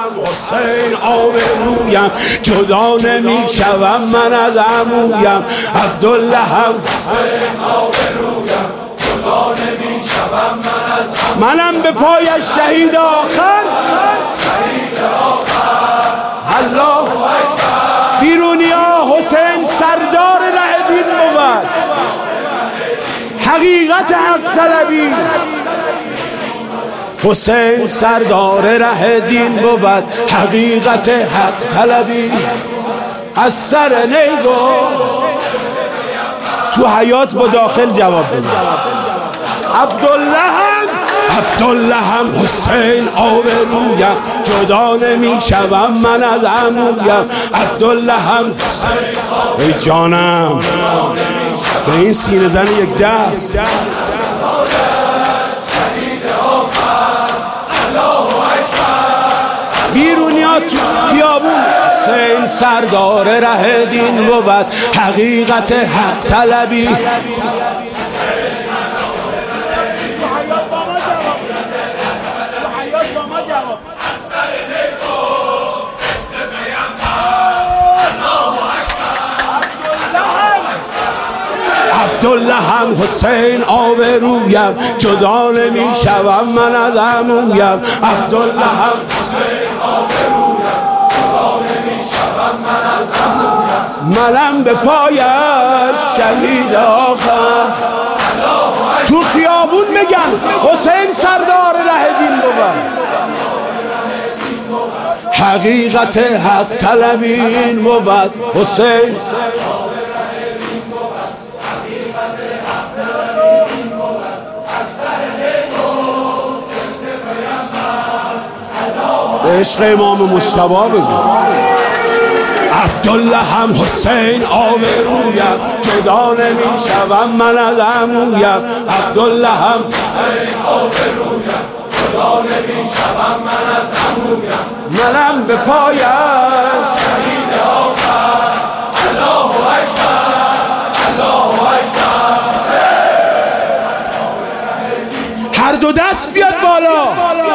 حسین آبرویم جدا نمیشوم من از عمویم عبدالله هم حسین آبرویم جدا نمیشوم من از عمویم منم به پایش شهید آخر الله اکبر بیرونیا حسین سردار ره دین بود حقیقت حق طلبی حسین سردار ره دین بود حقیقت حق طلبی از سر نیگو تو حیات با داخل جواب بده عبدالله هم حسین آبرویم جدا نمیشوم من از عمویم عبدالله هم ای جانم به این سینه زن یک دست بیرونیا تو خیابون حسین سردار ره دین بود حقیقت حق طلبی عبدالله هم حسین آبرویم جدا نمیشوم من از عمویم عبدالله هم حسین آبرویم جدا نمیشوم من از عمویم منم به پایش شهید آخر تو خیابون میگن حسین سردار ره دین بود حقیقت حق طلبین بود حسین به عشق امام مجتبی بگو عبدالله هم حسین آبرویم جدا نمیشوم من از عمویم عبدالله هم حسین آبرویم جدا نمیشوم من از عمویم منم به پایش شهید آخر الله اکبر الله اکبر هر دو دست بیاد بالا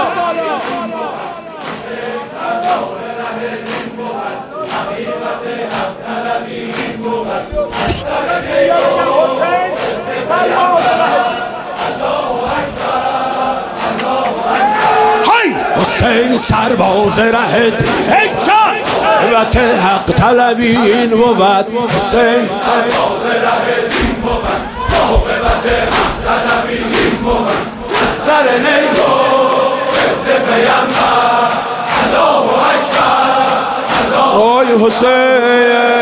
حسین سرباز ره حقیقت حق طلبین بود حسین سرباز ره دین بود حقیقت حق طلبین بود سر نیگو ضد پیامبر الله اکبر آی حسین